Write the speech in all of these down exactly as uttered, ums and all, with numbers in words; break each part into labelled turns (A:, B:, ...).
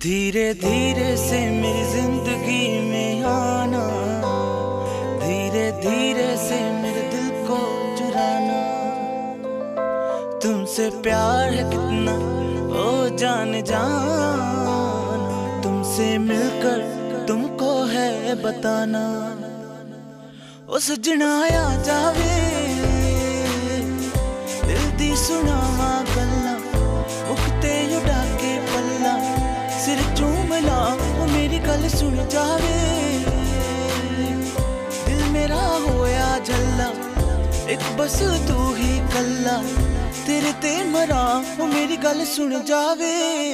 A: धीरे धीरे से मेरी जिंदगी में आना, धीरे धीरे से मेरे दिल को चुराना। तुमसे प्यार है कितना ओ जान जाना, तुमसे मिलकर तुमको है बताना। ओ सजना आ जावे दिल दी सुनावा गल्ला, मुकते उड़ा के पल्ला सिर चूम ला। ओ मेरी गल सुन जावे दिल मेरा होया झल्ला, एक बस तू ही कल्ला तेरे ते मरा। ओ मेरी गल सुन जावे।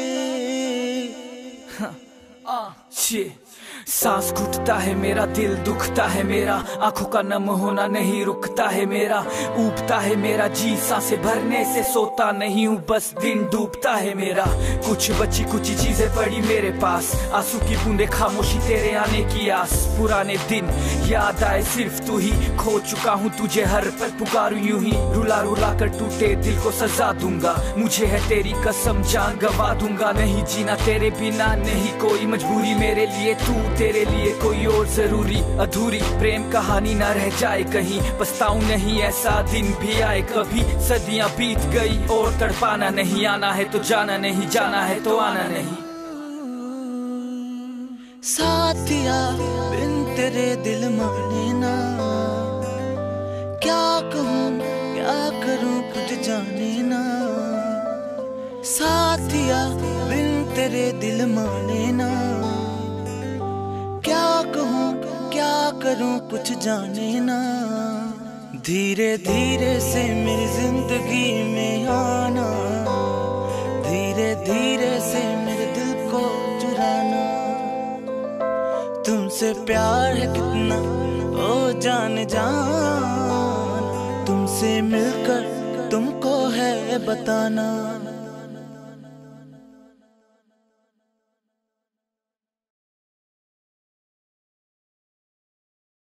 B: सांस घुटता है मेरा, दिल दुखता है मेरा, आंखों का नम होना नहीं रुकता है मेरा, ऊबता है मेरा जी सांसें भरने से, सोता नहीं हूँ बस दिन डूबता है मेरा। कुछ बची कुछ चीजें पड़ी मेरे पास, आंसू की बूंदे खामोशी तेरे आने की आस। पुराने दिन याद आए सिर्फ तू ही, खो चुका हूँ तुझे हर पल पुकारूं यूं ही। रुला रुला कर टूटे दिल को सजा दूंगा, मुझे है तेरी कसम जान गवा दूंगा। नहीं जीना तेरे बिना नहीं कोई मजबूरी, मेरे लिए तू तेरे लिए कोई और जरूरी। अधूरी प्रेम कहानी ना रह जाए कहीं, पछताऊं नहीं ऐसा दिन भी आए कभी। सदियां बीत गई और तड़पाना नहीं, आना है तो जाना नहीं, जाना है तो आना नहीं।
A: साथिया बिन तेरे दिल माने ना, क्या कहूँ क्या करूँ कुछ जाने ना। साथिया बिन तेरे दिल माने ना, क्या कहूँ क्या करूँ कुछ जाने ना। धीरे धीरे से मेरी जिंदगी में आना, धीरे धीरे से मेरे दिल को चुराना। तुमसे प्यार है कितना ओ जान जाना, तुमसे मिलकर तुमको है बताना।